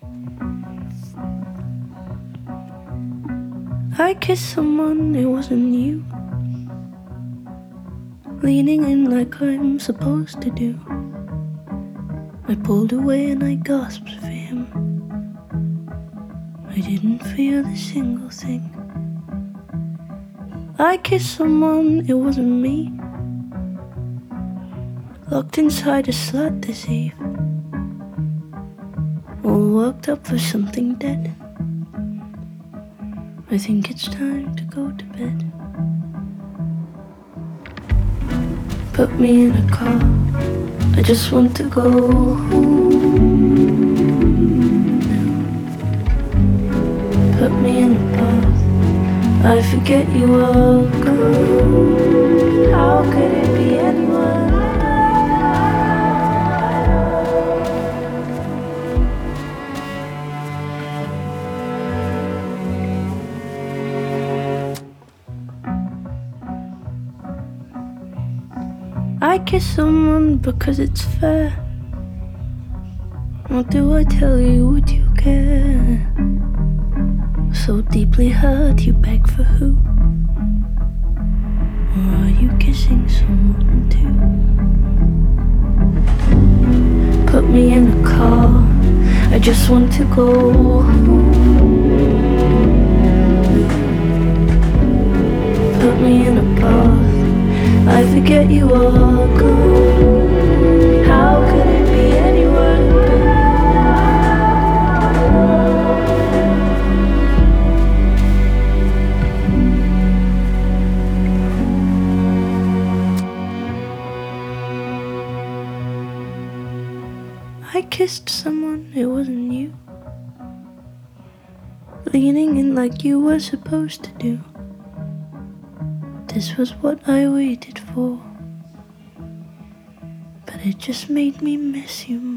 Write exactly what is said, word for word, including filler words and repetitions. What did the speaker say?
I kissed someone, it wasn't you. Leaning in like I'm supposed to do. I pulled away and I gasped for him. I didn't feel a single thing. I kissed someone, it wasn't me. Locked inside a slut this eve. All worked up for something dead. I think it's time to go to bed. Put me in a car, I just want to go home now. Put me in a bath, I forget you are gone. How could it be anyone? I kiss someone because it's fair. Or do I tell you, would you care? So deeply hurt, you beg for who? Or are you kissing someone too? Put me in a car, I just want to go home. Put me in a bath, I forget you are gone. How could it be anyone but I kissed someone, it wasn't you. Leaning in like you were supposed to do. This was what I waited for, but it just made me miss you more.